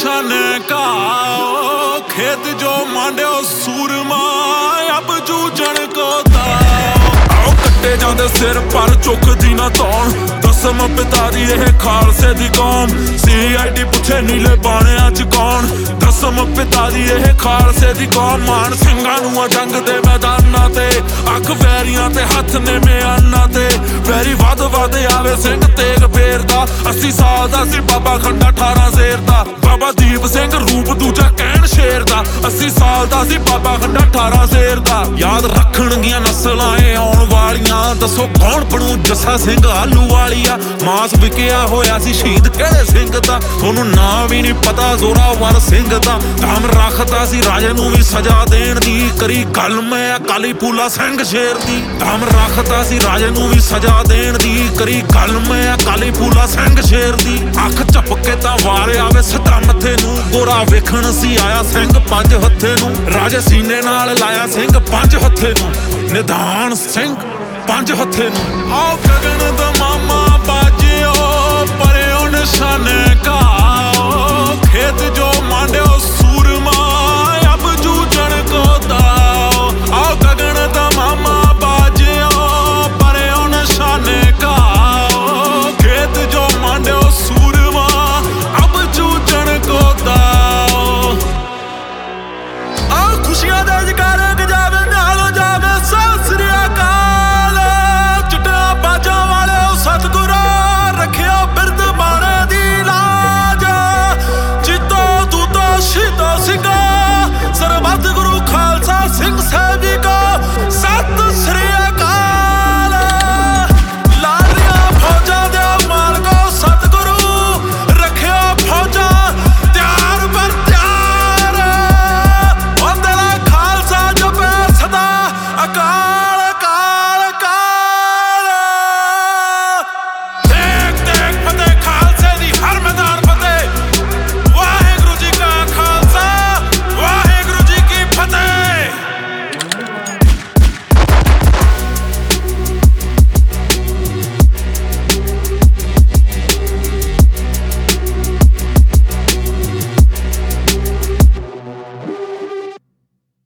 निशाने का खेत जो मांडो सूरमा अब जूझण को आओ कट्टे जाते सिर पर चुकदी ना तौण दसम पिता दी यह खालसे दी कौम CID पुछे नीले बाणे अज कौन दसम पिता दी यह खालसे दी कौम मान ਸਿੰਘਾਂ ਨੂੰ ਜੰਗ ਦੇ ਮੈਦਾਨਾਂ ਤੇ ਅੱਖ ਵੈਰੀਆਂ ਤੇ ਹੱਥ ਨੇ ਮਿਆਨਾਂ ਤੇ ਵੈਰੀ ਵੱਧ ਵੱਧ ਆਵੇ ਸਿੰਘ ਤੇਗ ਫੇਰਦਾ 80 ਸਾਲ ਦਾ ਸੀ ਬਾਬਾ ਖੰਡਾ 18 ਜ਼ੇਰ ਦਾ ਬਾਬਾ ਦੀਪ ਸਿੰਘ ਰੂਪ ਦੂਜਾ ਕਹਿਣ ਸ਼ੇਰ ਦਾ 80 ਸਾਲ ਦਾ ਸੀ ਬਾਬਾ ਖੰਡਾ 18 ਜ਼ੇਰ ਦਾ ਯਾਦ ਰੱਖਣਗੀਆਂ ਨਸਲਾਂ ਏ ਆਉਣ ਵਾਲੀਆਂ ਦੱਸੋ ਕੌਣ ਬਣੂ ਜੱਸਾ ਸਿੰਘ ਆਲੂ ਵਾਲੀਆ ਮਾਸ ਵਿਕਿਆ ਹੋਇਆ ਸੀ ਸ਼ਹੀਦ ਕਿਹੜੇ ਸਿੰਘ ਦਾ ਤੁਹਾਨੂੰ ਨਾਂ ਵੀ ਨਹੀਂ ਪਤਾ ਜ਼ੋਰਾਵਰ ਸਿੰਘ ਦਾ ਦਮ ਰੱਖਦਾ ਸੀ ਰਾਜੇ ਨੂੰ ਵੀ ਸਜ਼ਾ ਦੇਣ ਦੀ ਕਰੀ ਗੱਲ ਮੈਂ ਅਕਾਲੀ ਫੂਲਾ ਸਿੰਘ ਸ਼ੇਰ ਦੀ ਦਮ ਰੱਖਦਾ ਸੀ ਰਾਜੇ ਨੂੰ ਵੀ ਸਜ਼ਾ ਦੇਣ ਦੀ ਕਰੀ ਗੱਲ ਮੈਂ ਅਕਾਲੀ ਫੂਲਾ ਸਿੰਘ ਸ਼ੇਰ ਦੀ ਅੱਖ ਝਪਕੇ ਤਾਂ ਵਾਰ ਆਵੇ ਸਿੱਧਾ ਮੱਥੇ ਨੂੰ ਗੋਰਾ ਵੇਖਣ ਸੀ ਆਇਆ ਸਿੰਘ ਪੰਜ ਹੱਥੇ ਨੂੰ ਰਾਜੇ ਸੀਨੇ ਨਾਲ ਲਾਇਆ ਸਿੰਘ ਪੰਜ ਹੱਥੇ ਨੂੰ ਨਿਧਾਨ ਸਿੰਘ ਪੰਜ ਹੱਥੇ ਨੂੰ ਆਓ ਗਗਨ ਦਾ ਮਾਮਾ ਬਾਜਿਓ ਪਰਿਓ ਨਿਸ਼ਾਨੇ ਕਾ